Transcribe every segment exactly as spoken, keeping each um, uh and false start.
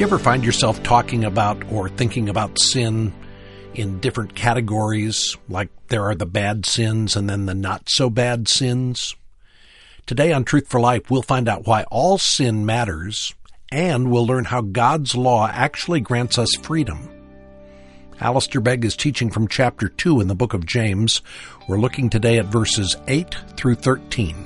You ever find yourself talking about or thinking about sin in different categories, like there are the bad sins and then the not so bad sins? Today on Truth for Life, we'll find out why all sin matters, and we'll learn how God's law actually grants us freedom. Alistair Begg is teaching from chapter two in the book of James. We're looking today at verses eight through thirteen.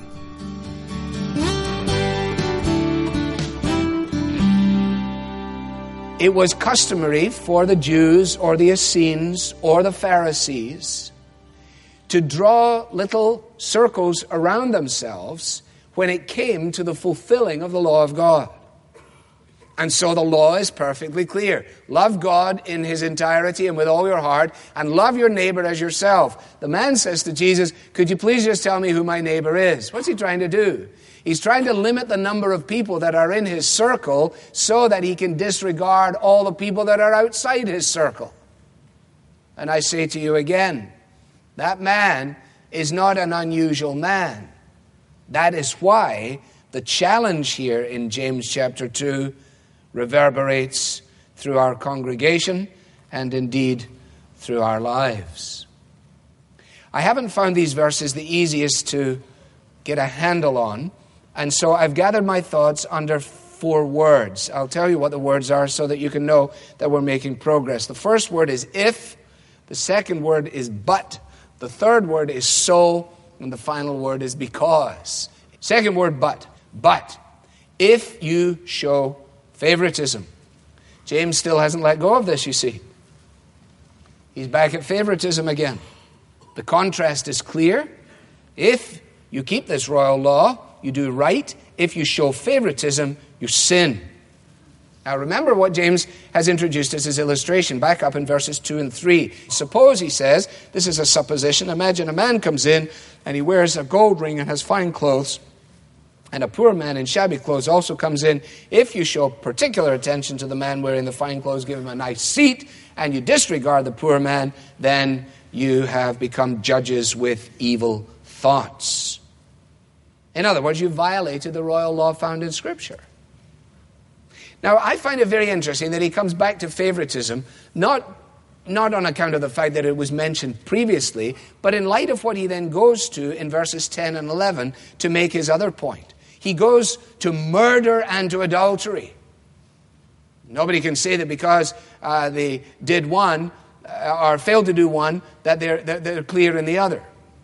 It was customary for the Jews or the Essenes or the Pharisees to draw little circles around themselves when it came to the fulfilling of the law of God. And so the law is perfectly clear. Love God in His entirety and with all your heart, and love your neighbor as yourself. The man says to Jesus, could you please just tell me who my neighbor is? What's he trying to do? He's trying to limit the number of people that are in his circle so that he can disregard all the people that are outside his circle. And I say to you again, that man is not an unusual man. That is why the challenge here in James chapter two reverberates through our congregation and indeed through our lives. I haven't found these verses the easiest to get a handle on, and so I've gathered my thoughts under four words. I'll tell you what the words are so that you can know that we're making progress. The first word is if, the second word is but, the third word is so, and the final word is because. Second word, but. But, if you show favoritism. James still hasn't let go of this, you see. He's back at favoritism again. The contrast is clear. If you keep this royal law, you do right. If you show favoritism, you sin. Now remember what James has introduced as his illustration. Back up in verses two and three. Suppose, he says, this is a supposition. Imagine a man comes in and he wears a gold ring and has fine clothes. And a poor man in shabby clothes also comes in. If you show particular attention to the man wearing the fine clothes, give him a nice seat, and you disregard the poor man, then you have become judges with evil thoughts. In other words, you violated the royal law found in Scripture. Now, I find it very interesting that he comes back to favoritism, not, not on account of the fact that it was mentioned previously, but in light of what he then goes to in verses ten and eleven to make his other point. He goes to murder and to adultery. Nobody can say that because uh, they did one uh, or failed to do one, that they're, that they're clear in the other.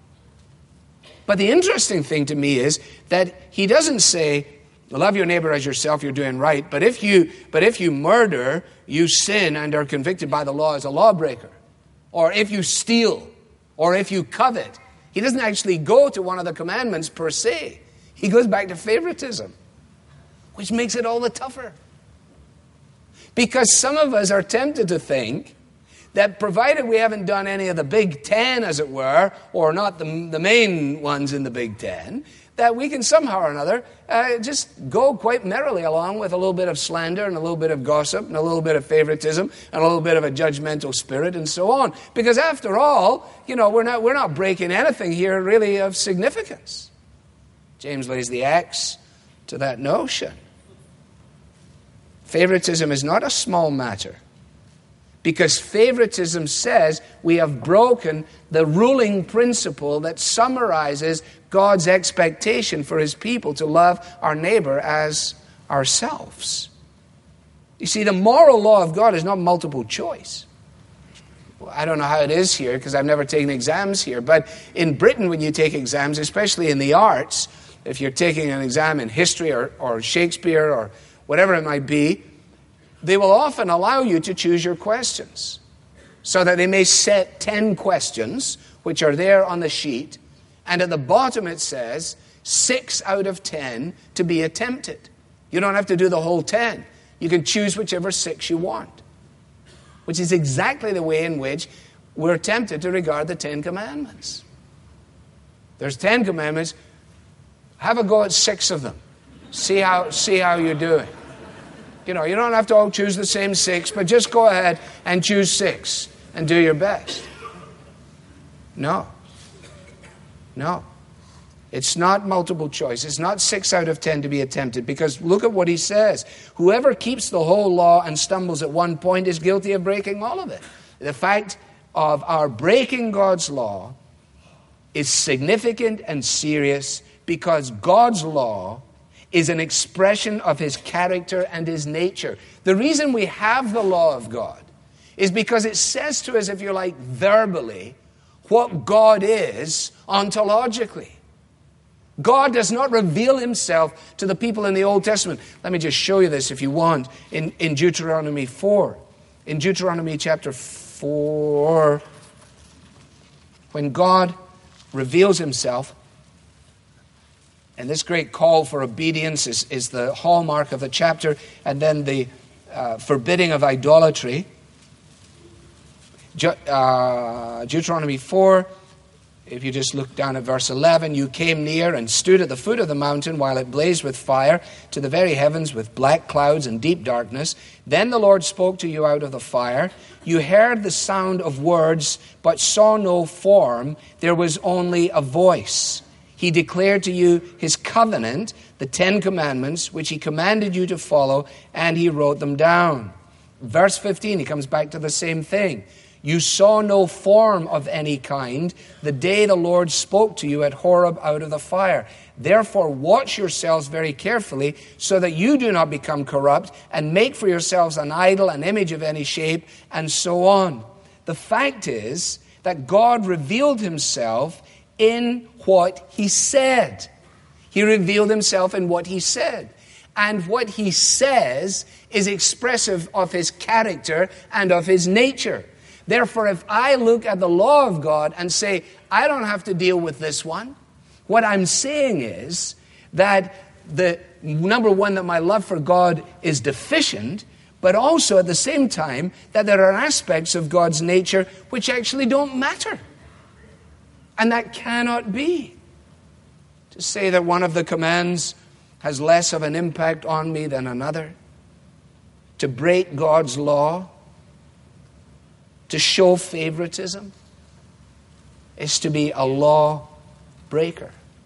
But the interesting thing to me is that he doesn't say, love your neighbor as yourself, you're doing right. But if you, but if you murder, you sin and are convicted by the law as a lawbreaker. Or if you steal, or if you covet. He doesn't actually go to one of the commandments per se. He goes back to favoritism, which makes it all the tougher. Because some of us are tempted to think that provided we haven't done any of the Big Ten, as it were, or not the, the main ones in the Big Ten, that we can somehow or another uh, just go quite merrily along with a little bit of slander and a little bit of gossip and a little bit of favoritism and a little bit of a judgmental spirit and so on. Because after all, you know, we're not, we're not breaking anything here really of significance. James lays the axe to that notion. Favoritism is not a small matter. Because favoritism says we have broken the ruling principle that summarizes God's expectation for His people to love our neighbor as ourselves. You see, the moral law of God is not multiple choice. Well, I don't know how it is here because I've never taken exams here, but in Britain when you take exams, especially in the arts, if you're taking an exam in history or, or Shakespeare or whatever it might be, they will often allow you to choose your questions so that they may set ten questions, which are there on the sheet, and at the bottom it says six out of ten to be attempted. You don't have to do the whole ten. You can choose whichever six you want, which is exactly the way in which we're tempted to regard the Ten Commandments. There's ten commandments. Have a go at six of them. See how, see how you're doing. You know, you don't have to all choose the same six, but just go ahead and choose six and do your best. No. No. It's not multiple choice. It's not six out of ten to be attempted, because look at what he says. Whoever keeps the whole law and stumbles at one point is guilty of breaking all of it. The fact of our breaking God's law is significant and serious, because God's law is an expression of his character and his nature. The reason we have the law of God is because it says to us, if you like, verbally, what God is ontologically. God does not reveal himself to the people in the Old Testament. Let me just show you this if you want. In, in Deuteronomy four. In Deuteronomy chapter four, when God reveals himself, and this great call for obedience is, is the hallmark of the chapter, and then the uh, forbidding of idolatry. Je- uh, Deuteronomy four, if you just look down at verse eleven, you came near and stood at the foot of the mountain while it blazed with fire to the very heavens with black clouds and deep darkness. Then the Lord spoke to you out of the fire. You heard the sound of words, but saw no form. There was only a voice. He declared to you his covenant, the Ten Commandments, which he commanded you to follow, and he wrote them down. Verse fifteen, he comes back to the same thing. You saw no form of any kind the day the Lord spoke to you at Horeb out of the fire. Therefore watch yourselves very carefully so that you do not become corrupt and make for yourselves an idol, an image of any shape, and so on. The fact is that God revealed himself in what he said. He revealed himself in what he said. And what he says is expressive of his character and of his nature. Therefore, if I look at the law of God and say, I don't have to deal with this one, what I'm saying is that the number one, that my love for God is deficient, but also at the same time that there are aspects of God's nature which actually don't matter. And that cannot be. To say that one of the commands has less of an impact on me than another, to break God's law, to show favoritism, is to be a law breaker.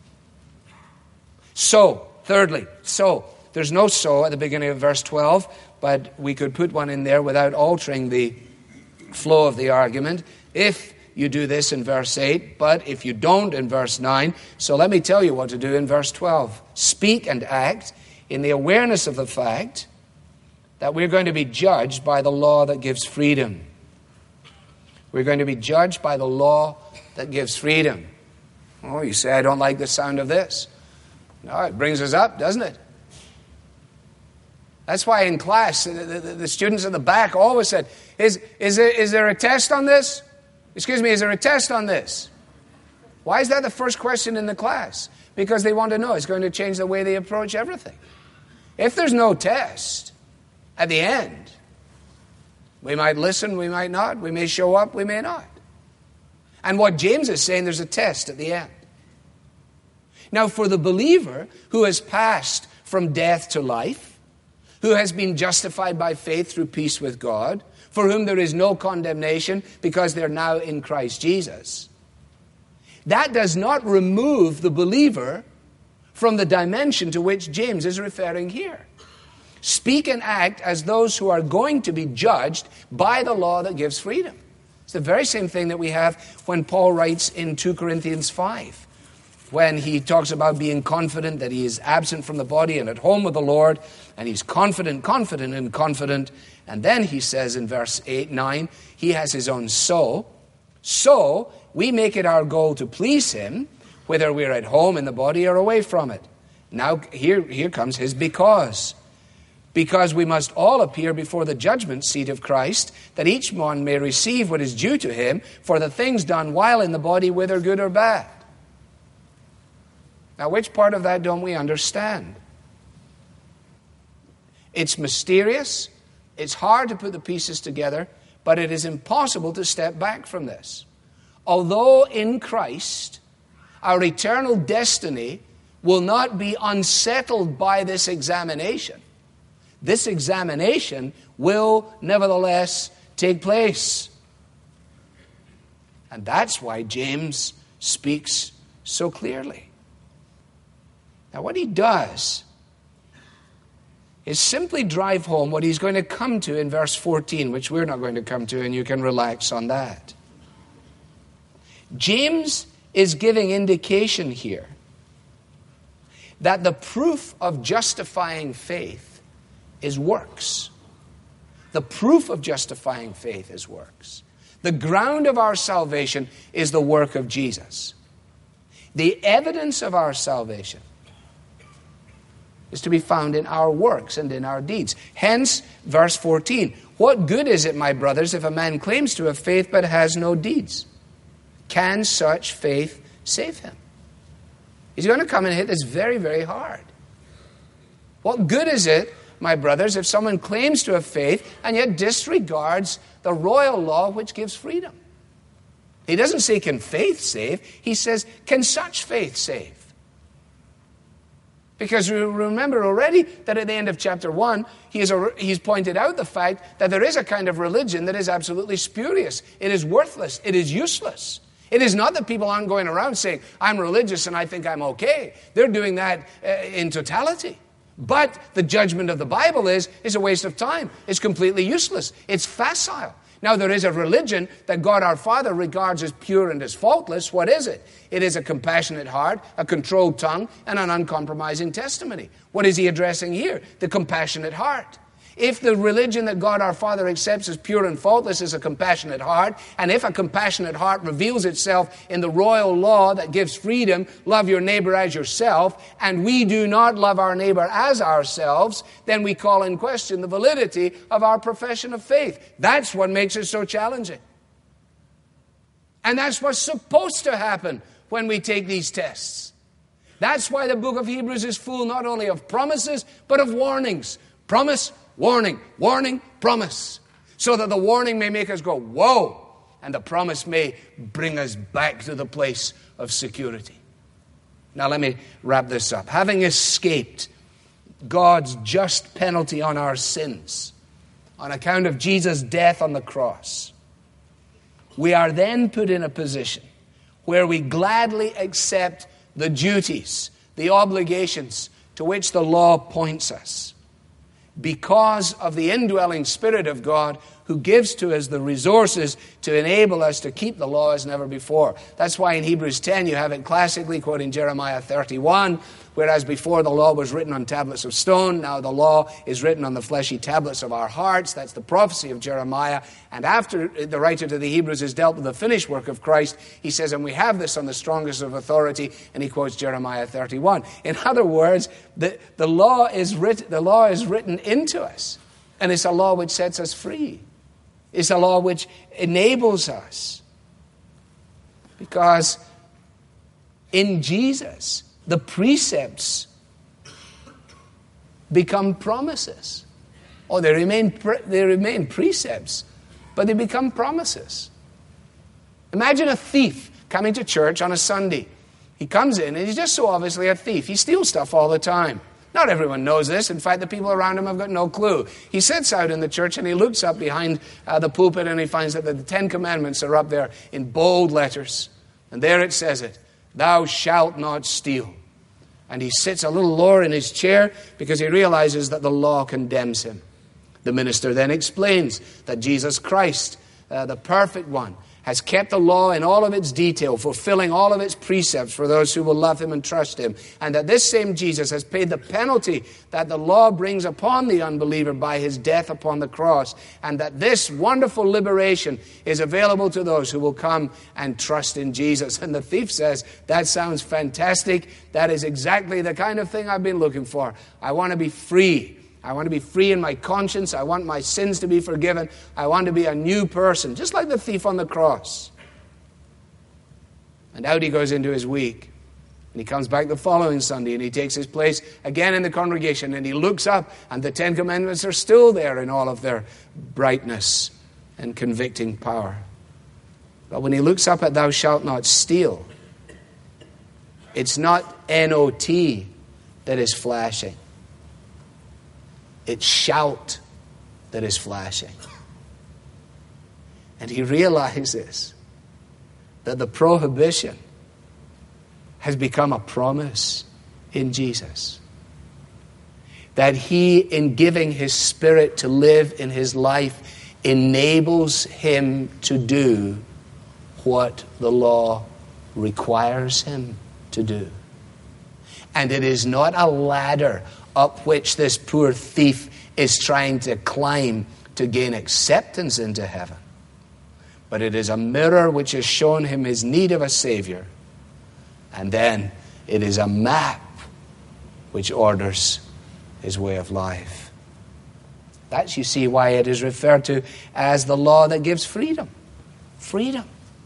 So, thirdly, so, there's no so at the beginning of verse twelve, but we could put one in there without altering the flow of the argument. If you do this in verse eight, but if you don't in verse nine, so let me tell you what to do in verse twelve. Speak and act in the awareness of the fact that we're going to be judged by the law that gives freedom. We're going to be judged by the law that gives freedom. Oh, you say, I don't like the sound of this. No, it brings us up, doesn't it? That's why in class, the, the, the students at the back always said, is, is, there, is there a test on this? Excuse me, is there a test on this? Why is that the first question in the class? Because they want to know. It's going to change the way they approach everything. If there's no test at the end, we might listen, we might not. We may show up, we may not. And what James is saying, there's a test at the end. Now, for the believer who has passed from death to life, who has been justified by faith through peace with God, for whom there is no condemnation because they're now in Christ Jesus, that does not remove the believer from the dimension to which James is referring here. Speak and act as those who are going to be judged by the law that gives freedom. It's the very same thing that we have when Paul writes in two Corinthians five, when he talks about being confident that he is absent from the body and at home with the Lord, and he's confident, confident, and confident. And then he says in verse eight, nine, he has his own so. So we make it our goal to please him, whether we're at home in the body or away from it. Now here, here comes his because. Because we must all appear before the judgment seat of Christ, that each one may receive what is due to him for the things done while in the body, whether good or bad. Now, which part of that don't we understand? It's mysterious. It's hard to put the pieces together, but it is impossible to step back from this. Although in Christ, our eternal destiny will not be unsettled by this examination, this examination will nevertheless take place. And that's why James speaks so clearly. Now, what he does is simply drive home what he's going to come to in verse fourteen, which we're not going to come to, and you can relax on that. James is giving indication here that the proof of justifying faith is works. The proof of justifying faith is works. The ground of our salvation is the work of Jesus. The evidence of our salvation is to be found in our works and in our deeds. Hence, verse fourteen, what good is it, my brothers, if a man claims to have faith but has no deeds? Can such faith save him? He's going to come and hit this very, very hard. What good is it, my brothers, if someone claims to have faith and yet disregards the royal law which gives freedom? He doesn't say, can faith save? He says, can such faith save? Because we remember already that at the end of chapter one, he is a, he's pointed out the fact that there is a kind of religion that is absolutely spurious. It is worthless. It is useless. It is not that people aren't going around saying, I'm religious and I think I'm okay. They're doing that uh, in totality. But the judgment of the Bible is, is a waste of time. It's completely useless. It's facile. Now, there is a religion that God our Father regards as pure and as faultless. What is it? It is a compassionate heart, a controlled tongue, and an uncompromising testimony. What is he addressing here? The compassionate heart. If the religion that God our Father accepts as pure and faultless is a compassionate heart, and if a compassionate heart reveals itself in the royal law that gives freedom, love your neighbor as yourself, and we do not love our neighbor as ourselves, then we call in question the validity of our profession of faith. That's what makes it so challenging. And that's what's supposed to happen when we take these tests. That's why the book of Hebrews is full not only of promises, but of warnings. Promise, warning, warning, promise. So that the warning may make us go, whoa, and the promise may bring us back to the place of security. Now let me wrap this up. Having escaped God's just penalty on our sins, on account of Jesus' death on the cross, we are then put in a position where we gladly accept the duties, the obligations to which the law points us, because of the indwelling Spirit of God who gives to us the resources to enable us to keep the law as never before. That's why in Hebrews ten you have it classically quoting Jeremiah thirty-one, whereas before the law was written on tablets of stone, now the law is written on the fleshy tablets of our hearts. That's the prophecy of Jeremiah. And after the writer to the Hebrews has dealt with the finished work of Christ, he says, and we have this on the strongest of authority, and he quotes Jeremiah thirty-one. In other words, the, the law is writ, the law is written into us, and it's a law which sets us free. It's a law which enables us. Because in Jesus, the precepts become promises. Or they remain pre- they remain precepts, but they become promises. Imagine a thief coming to church on a Sunday. He comes in and he's just so obviously a thief. He steals stuff all the time. Not everyone knows this. In fact, the people around him have got no clue. He sits out in the church and he looks up behind uh, the pulpit and he finds that the Ten Commandments are up there in bold letters. And there it says it, thou shalt not steal. And he sits a little lower in his chair because he realizes that the law condemns him. The minister then explains that Jesus Christ, uh, the perfect one, has kept the law in all of its detail, fulfilling all of its precepts for those who will love him and trust him. And that this same Jesus has paid the penalty that the law brings upon the unbeliever by his death upon the cross. And that this wonderful liberation is available to those who will come and trust in Jesus. And the thief says, that sounds fantastic. That is exactly the kind of thing I've been looking for. I want to be free. I want to be free in my conscience. I want my sins to be forgiven. I want to be a new person, just like the thief on the cross. And out he goes into his week. And he comes back the following Sunday and he takes his place again in the congregation and he looks up and the Ten Commandments are still there in all of their brightness and convicting power. But when he looks up at thou shalt not steal, it's not N O T that is flashing. It's shout that is flashing. And he realizes that the prohibition has become a promise in Jesus. That he, in giving his Spirit to live in his life, enables him to do what the law requires him to do. And it is not a ladder up which this poor thief is trying to climb to gain acceptance into heaven, but it is a mirror which has shown him his need of a Savior. And then it is a map which orders his way of life. That's, you see, why it is referred to as the law that gives freedom. Freedom.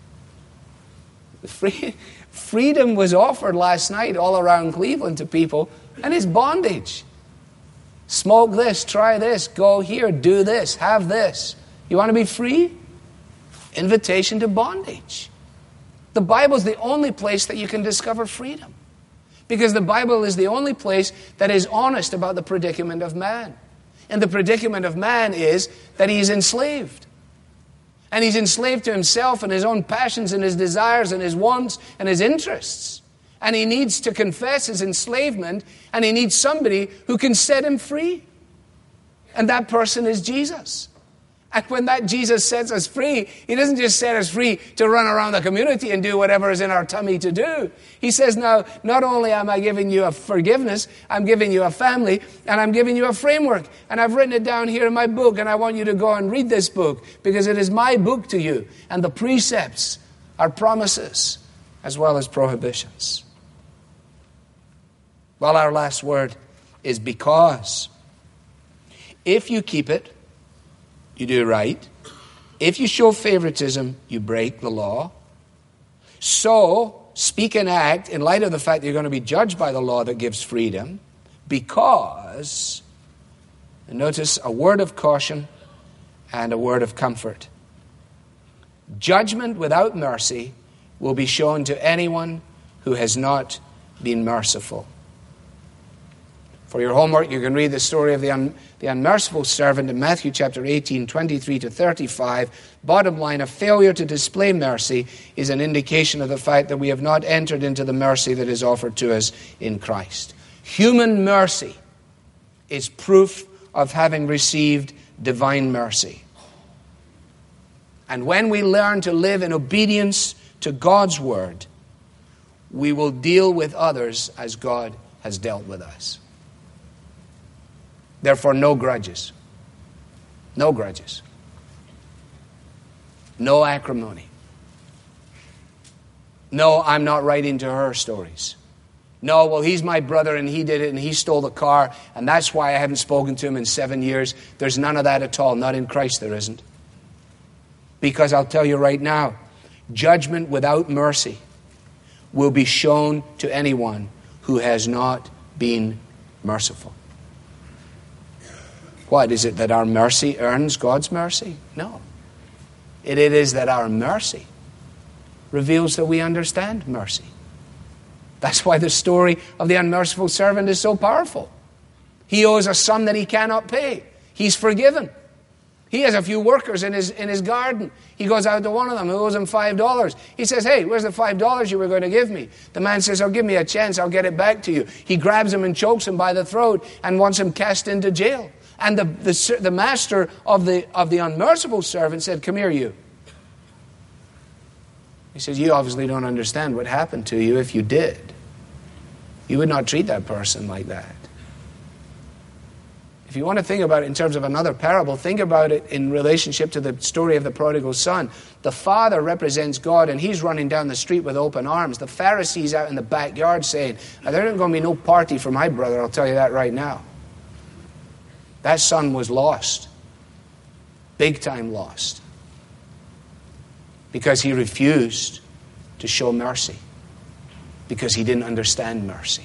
Free, freedom was offered last night all around Cleveland to people, and it's bondage. Smoke this, try this, go here, do this, have this. You want to be free? Invitation to bondage. The Bible is the only place that you can discover freedom, because the Bible is the only place that is honest about the predicament of man. And the predicament of man is that he's enslaved. And he's enslaved to himself and his own passions and his desires and his wants and his interests. And he needs to confess his enslavement, and he needs somebody who can set him free. And that person is Jesus. And when that Jesus sets us free, he doesn't just set us free to run around the community and do whatever is in our tummy to do. He says, now, not only am I giving you a forgiveness, I'm giving you a family, and I'm giving you a framework. And I've written it down here in my book, and I want you to go and read this book, because it is my book to you. And the precepts are promises as well as prohibitions. Well, our last word is because. If you keep it, you do right. If you show favoritism, you break the law. So, speak and act in light of the fact that you're going to be judged by the law that gives freedom, because, and notice a word of caution and a word of comfort. Judgment without mercy will be shown to anyone who has not been merciful. For your homework, you can read the story of the, un, the unmerciful servant in Matthew chapter eighteen, twenty-three to thirty-five. Bottom line, a failure to display mercy is an indication of the fact that we have not entered into the mercy that is offered to us in Christ. Human mercy is proof of having received divine mercy. And when we learn to live in obedience to God's word, we will deal with others as God has dealt with us. Therefore, no grudges. No grudges. No acrimony. No, I'm not writing to her stories. No, well, he's my brother and he did it and he stole the car and that's why I haven't spoken to him in seven years. There's none of that at all. Not in Christ there isn't. Because I'll tell you right now, judgment without mercy will be shown to anyone who has not been merciful. What, is it that our mercy earns God's mercy? No. It, it is that our mercy reveals that we understand mercy. That's why the story of the unmerciful servant is so powerful. He owes a sum that he cannot pay. He's forgiven. He has a few workers in his in his garden. He goes out to one of them who owes him five dollars. He says, hey, where's the five dollars you were going to give me? The man says, oh, give me a chance. I'll get it back to you. He grabs him and chokes him by the throat and wants him cast into jail. And the, the, the master of the, of the unmerciful servant said, come here, you. He says, you obviously don't understand what happened to you. If you did, you would not treat that person like that. If you want to think about it in terms of another parable, think about it in relationship to the story of the prodigal son. The father represents God and he's running down the street with open arms. The Pharisees out in the backyard saying, there ain't going to be no party for my brother, I'll tell you that right now. That son was lost. Big time lost. Because he refused to show mercy. Because he didn't understand mercy.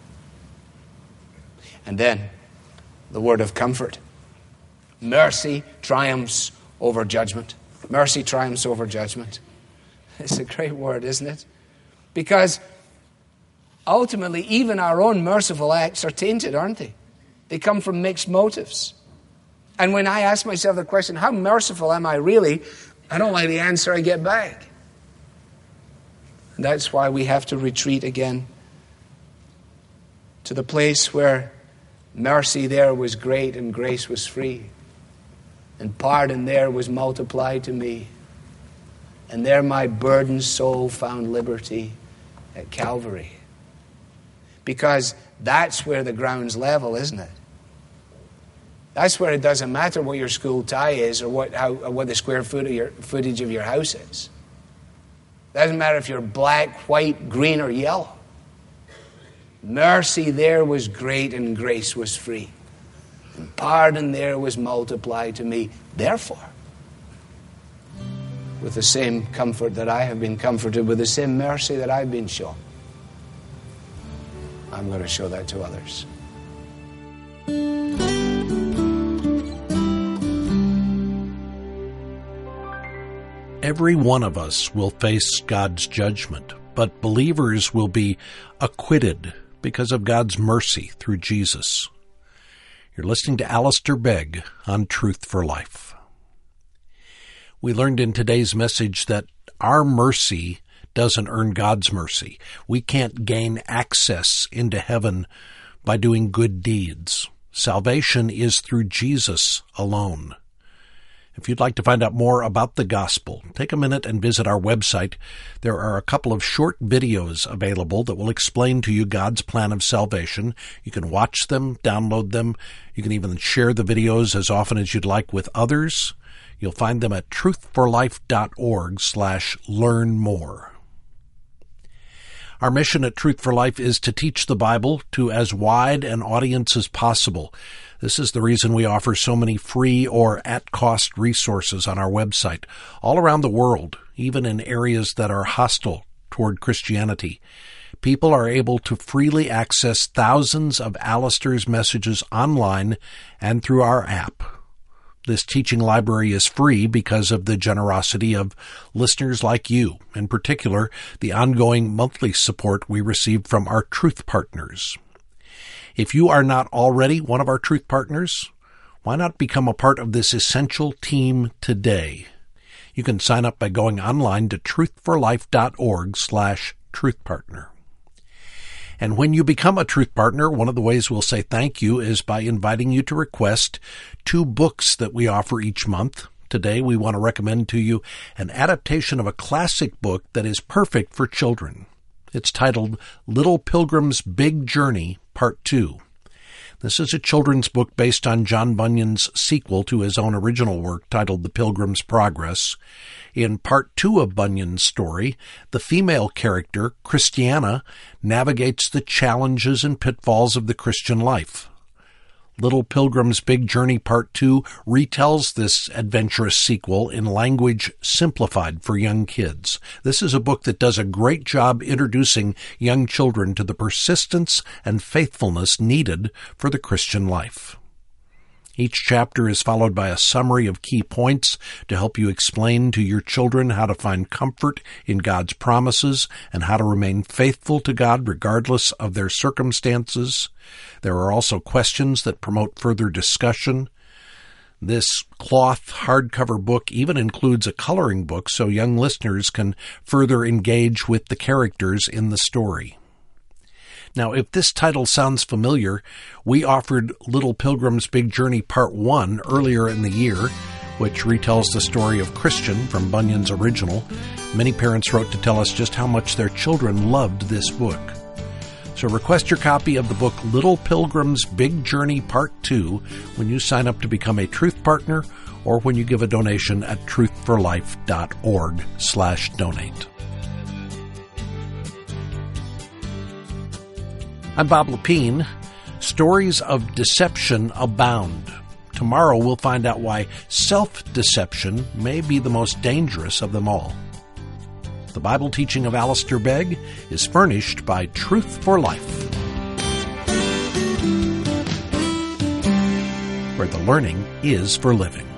And then, the word of comfort. Mercy triumphs over judgment. Mercy triumphs over judgment. It's a great word, isn't it? Because ultimately, even our own merciful acts are tainted, aren't they? They come from mixed motives. And when I ask myself the question, how merciful am I really? I don't like the answer I get back. And that's why we have to retreat again to the place where mercy there was great and grace was free, and pardon there was multiplied to me. And there my burdened soul found liberty at Calvary. Because that's where the ground's level, isn't it? That's where it doesn't matter what your school tie is or what how or what the square foot of your, footage of your house is. It doesn't matter if you're black, white, green, or yellow. Mercy there was great and grace was free. And pardon there was multiplied to me. Therefore, with the same comfort that I have been comforted, with the same mercy that I've been shown, I'm going to show that to others. Every one of us will face God's judgment, but believers will be acquitted because of God's mercy through Jesus. You're listening to Alistair Begg on Truth for Life. We learned in today's message that our mercy doesn't earn God's mercy. We can't gain access into heaven by doing good deeds. Salvation is through Jesus alone. If you'd like to find out more about the gospel, take a minute and visit our website. There are a couple of short videos available that will explain to you God's plan of salvation. You can watch them, download them. You can even share the videos as often as you'd like with others. You'll find them at truthforlife.org slash learn more. Our mission at Truth for Life is to teach the Bible to as wide an audience as possible. This is the reason we offer so many free or at-cost resources on our website, all around the world, even in areas that are hostile toward Christianity. People are able to freely access thousands of Alistair's messages online and through our app. This teaching library is free because of the generosity of listeners like you, in particular, the ongoing monthly support we receive from our Truth Partners. If you are not already one of our Truth Partners, why not become a part of this essential team today? You can sign up by going online to truthforlife.org slash truthpartner. And when you become a Truth Partner, one of the ways we'll say thank you is by inviting you to request two books that we offer each month. Today, we want to recommend to you an adaptation of a classic book that is perfect for children. It's titled Little Pilgrim's Big Journey, Part two. This is a children's book based on John Bunyan's sequel to his own original work titled The Pilgrim's Progress. In Part two of Bunyan's story, the female character, Christiana, navigates the challenges and pitfalls of the Christian life. Little Pilgrim's Big Journey Part two retells this adventurous sequel in language simplified for young kids. This is a book that does a great job introducing young children to the persistence and faithfulness needed for the Christian life. Each chapter is followed by a summary of key points to help you explain to your children how to find comfort in God's promises and how to remain faithful to God regardless of their circumstances. There are also questions that promote further discussion. This cloth hardcover book even includes a coloring book so young listeners can further engage with the characters in the story. Now, if this title sounds familiar, we offered Little Pilgrim's Big Journey Part one earlier in the year, which retells the story of Christian from Bunyan's original. Many parents wrote to tell us just how much their children loved this book. So request your copy of the book Little Pilgrim's Big Journey Part two when you sign up to become a Truth Partner or when you give a donation at truthforlife.org slash donate. I'm Bob Lepine. Stories of deception abound. Tomorrow we'll find out why self-deception may be the most dangerous of them all. The Bible teaching of Alistair Begg is furnished by Truth for Life, where the learning is for living.